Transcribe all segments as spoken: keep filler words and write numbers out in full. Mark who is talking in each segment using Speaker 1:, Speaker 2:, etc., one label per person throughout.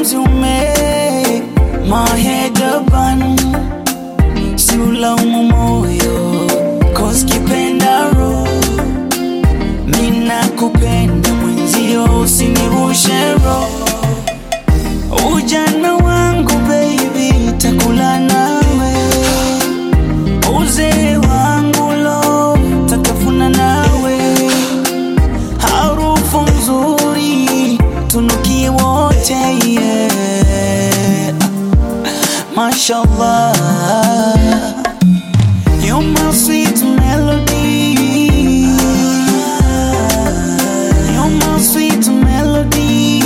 Speaker 1: moves you make my head up and si ulaumu moyo, cause kipenda roho. Mina kupenda mwenzio usinirushe roho. Ujana wangu baby takula nawe, uzee wangu lo tatafuna nawe. Harufu nzuri tunukie wote, yeah. Mashallah, you're my sweet melody, you're my sweet melody,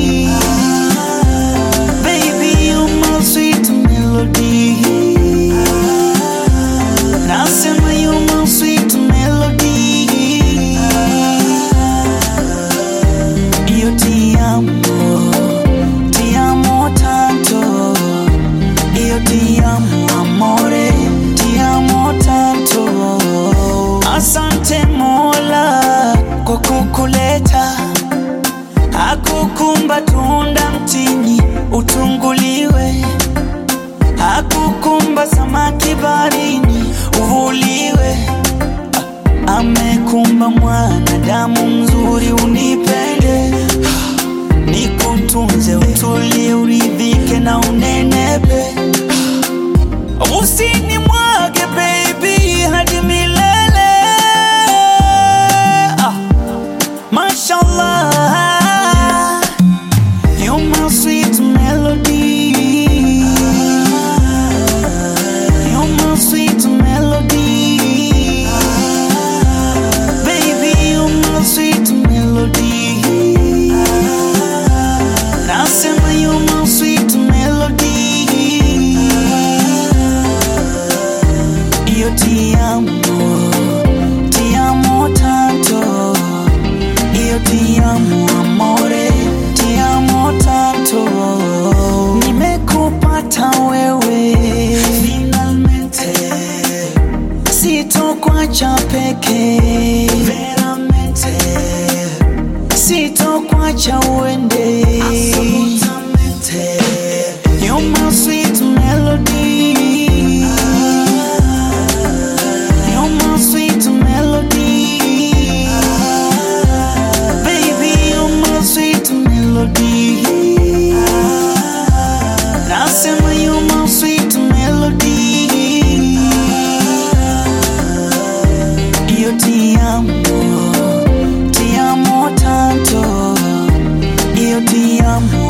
Speaker 1: baby, you're my sweet melody. Nasema you're my sweet melody. Io ti amo, ti amo tanto. Io ti amo amore, ti amo tanto. Asante Mola kwa kukuleta, hakukumba tunda mtini utunguliwe, hakukumba samaki baharini uvuliwe. Amekumba mwanadamu mzuri unipende, nikutunze utulie uridhike na unenepe. Usini mwage baby hadi milele. ah. Mashallah, you're my sweet melody, you're my sweet melody, baby, you're my sweet melody. Nasema you're my sweet melody. Io ti amo, ti amo tanto. Io ti amo amore, ti amo tanto. Nimekupata wewe finalmente, sitokuacha peke veramente, sitokuacha uende absolutamente. You're my sweet melody, you're my sweet melody, baby, you're my sweet melody. Nasema you're my sweet melody. Io ti amo, ti amo tanto. Io ti amo